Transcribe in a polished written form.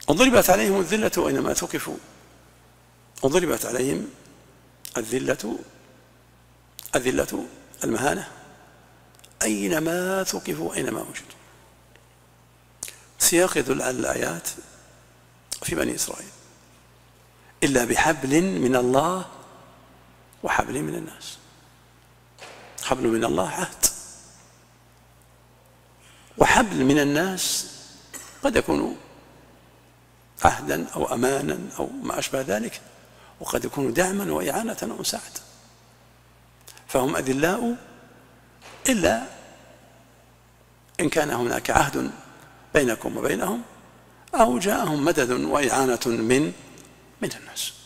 وضربت عليهم الذلة أينما ثقفوا، وضربت عليهم الذلة المهانة أينما ثقفوا أينما وجدوا. سياق يدل على الآيات في بني إسرائيل: إلا بحبل من الله وحبل من الناس. حبل من الله عهد، وحبل من الناس قد يكون عهدا أو أمانا أو ما أشبه ذلك، وقد يكون دعما وإعانة ومساعدة. فهم أذلاء إلا إن كان هناك عهد بينكم وبينهم أو جاءهم مدد وإعانة من الناس.